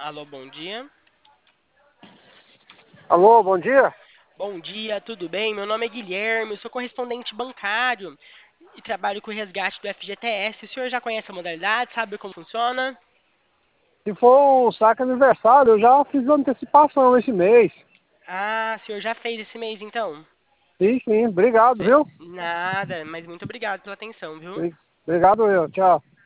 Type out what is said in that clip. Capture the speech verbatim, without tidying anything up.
Alô, bom dia. Alô, bom dia. Bom dia, tudo bem? Meu nome é Guilherme, eu sou correspondente bancário e trabalho com o resgate do F G T S. O senhor já conhece a modalidade, sabe como funciona? Se for o saque aniversário, eu já fiz antecipação esse mês. Ah, o senhor já fez esse mês então? Sim, sim, obrigado, Cê- viu? Nada, mas muito obrigado pela atenção, viu? Obrigado eu, tchau.